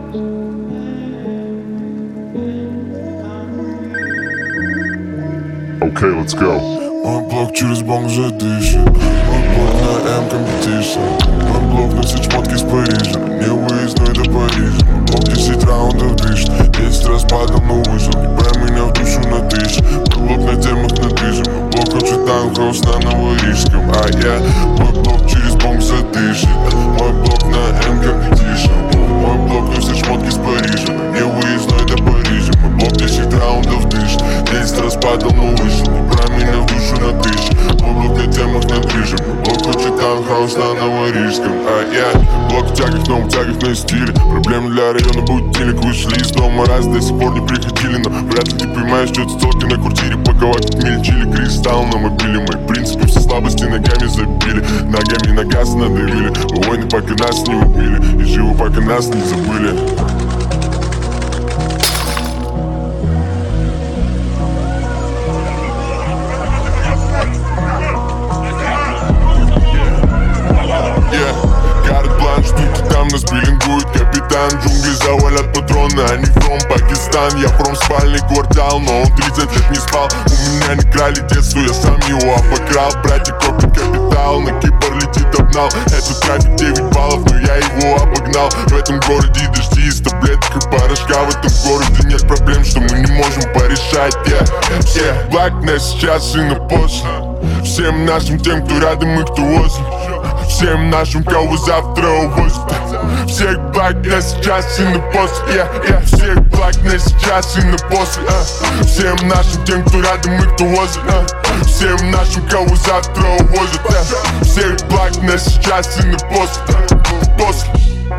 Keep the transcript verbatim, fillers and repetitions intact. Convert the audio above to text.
Okay, let's go. Мой блок через бонг же дышит. Мой блок на M-competition. Мой блок носит шмотки из Парижа. Не выездной до Парижа. Мой блок десять раундов дышит. Десять раз падал, но выжил. Не брай меня в душу на тысячу. Мой блок на темах на движем. Мой блок хочет таунхаус на Новорижском. А я, мой блок через бонг задышит. Мой блок на M-competition. Мой блок носит шмотки из Парижа. Не выездной до Парижа. Мой блок десять раундов дышит. Десять раз падал, но выжил. Не брай меня в душу на тысячу. Мой блок на темах на движем. Мой блок хочет таунхаус на Новорижском. А я, блок в тягах, но в тягах на стиле. Проблемы для района будильник. Вышли из дома раз, до сих пор не приходили. Но вряд ли ты понимаешь, что это столки на квартире. Паковать мили, чили, кристалл на мобиле. Мои принципы все слабости ногами забили. Ногами на газ надавили. Мы войны, пока нас не убили. И живы, пока нас не забыли. Нас биллингует капитан, джунгли завалят патроны. Они from Пакистан, я from спальный квартал. Но он тридцать лет не спал, у меня не крали детство, я сам его обокрал. Братик копит капитал, на Кипр летит обнал. Это трафик девять баллов, но я его обогнал. В этом городе дожди из таблеток и порошка. В этом городе нет проблем, что мы не можем порешать. Yeah, yeah. Black на сейчас и на после. Всем нашим тем, кто рядом и кто возле. Всем нашим, кого завтра увозят. Всех благ на сейчас и на после, yeah, yeah. Всех благ на сейчас и на после, uh. Всем нашим, тем, кто рядом и кто возит, uh. Всем нашим, кого завтра увозят, uh. Всех благ на сейчас и на после, uh. После.